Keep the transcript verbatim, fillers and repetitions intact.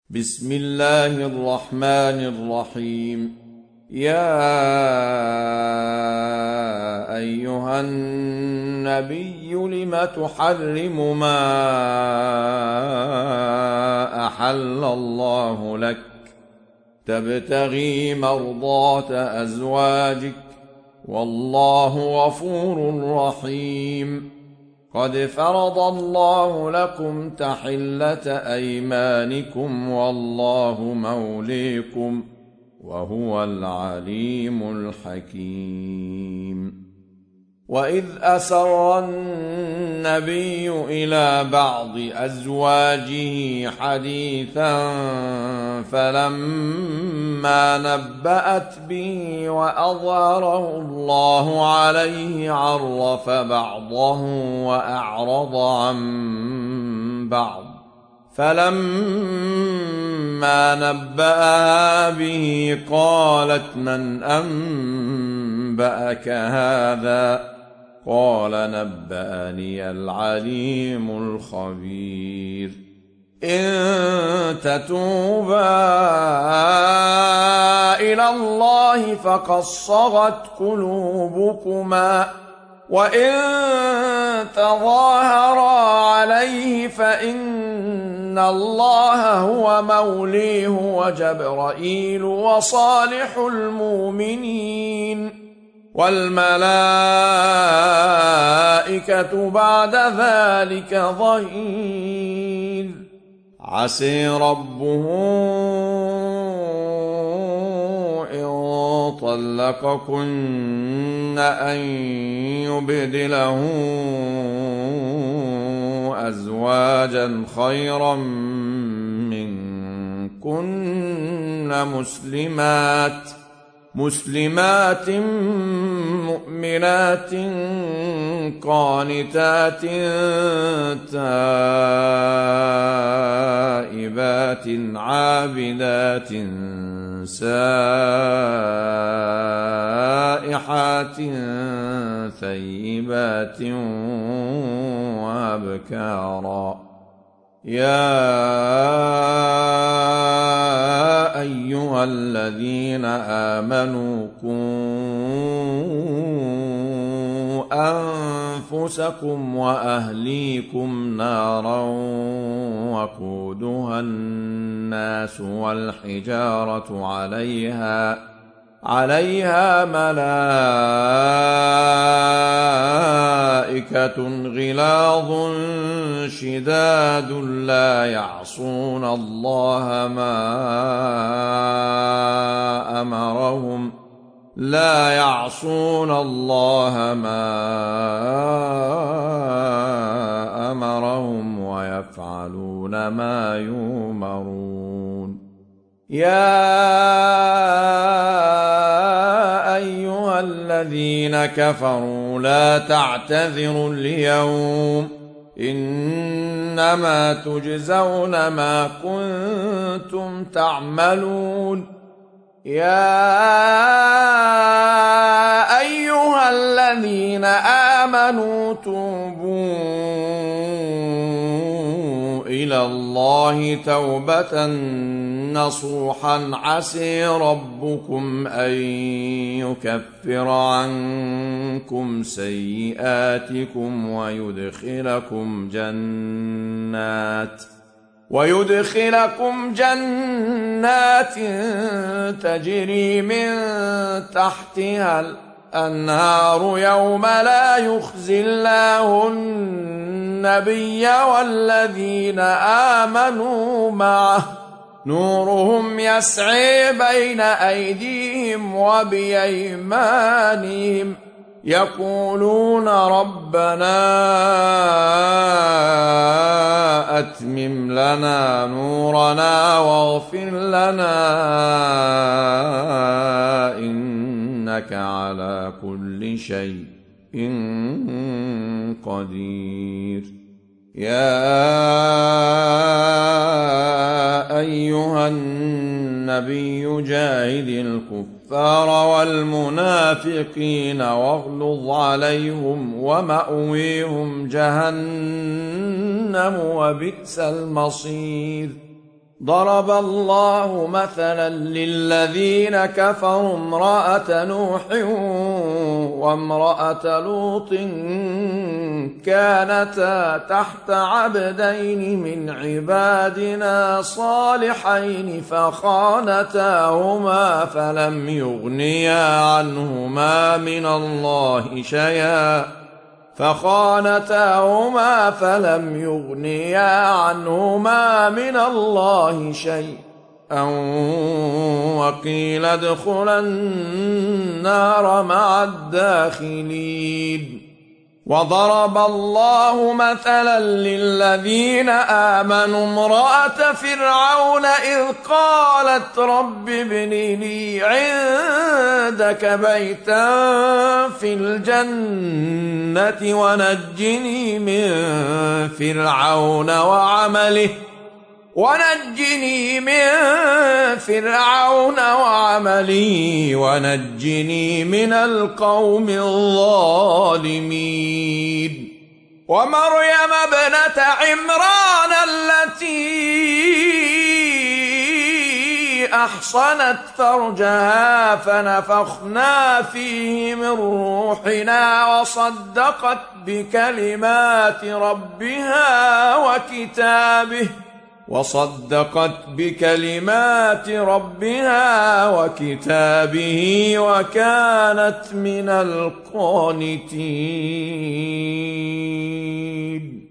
بسم الله الرحمن الرحيم. يا أيها النبي لم تحرم ما أحل الله لك تبتغي مرضات أزواجك والله غفور رحيم. قد فرض الله لكم تحلة أيمانكم والله موليكم وهو العليم الحكيم. وإذ أسر النبي إلى بعض أزواجه حديثا فلما نبأت به وأظهره الله عليه عرف بعضه وأعرض عن بعض فلما نبأها به قالت من أنبأك هذا؟ قال نبأني العليم الخبير. إن تتوبا إلى الله فقد صغت قلوبكما وإن تظاهرا عليه فإن الله هو موليه وجبرائيل وصالح المؤمنين والملائكة بعد ذلك ظهير. عسى ربه إن طلقكن أن يبدله أزواجا خيرا منكن مسلمات مسلمات مؤمنات قانتات تائبات عابدات سائحات ثيبات وأبكارا. يا أيها الذين آمنوا قوا أنفسكم وأهليكم نارا وقودها الناس والحجارة عليها عليها ملائكة غلاظ شداد لا يعصون الله ما أمرهم لا يعصون الله ما أمرهم ويفعلون ما يؤمرون. يا أيها الذين كفروا لا تعتذروا اليوم إنما تجزون ما كنتم تعملون. يا أيها الذين آمنوا توبوا إلى الله توبة نصوحا عسى ربكم أن يكفر عنكم سيئاتكم ويدخلكم جنات ويدخلكم جنات تجري من تحتها الأنهار يوم لا يخزي الله النبي والذين آمنوا معه نورهم يسعي بين أيديهم وبأيمانهم يقولون ربنا أتمم لنا نورنا واغفر لنا إنك على كل شيء قدير. يا أيها النبي جاهد الكفار والمنافقين واغلظ عليهم ومأويهم جهنم وبئس المصير. ضرب الله مثلا للذين كفروا امرأة نوح وامرأة لوط كانتا تحت عبدين من عبادنا صالحين فخانتاهما فلم يغنيا عنهما من الله شيئا فخانتاهما فلم يغنيا عنهما من الله شيئا وقيل ادخلا النار مع الداخلين وضرب الله مثلا للذين آمنوا امرأة فرعون إذ قالت رب ابن لي عندك بيتا في الجنة ونجني من فرعون وعمله ونجني من فرعون وعمله ونجني من القوم الظالمين ومريم ابنة عمران التي أحصنت فرجها فنفخنا فيه من روحنا وصدقت بكلمات ربها وكتابه وصدقت بكلمات ربها وكتابه وكانت من القانتين.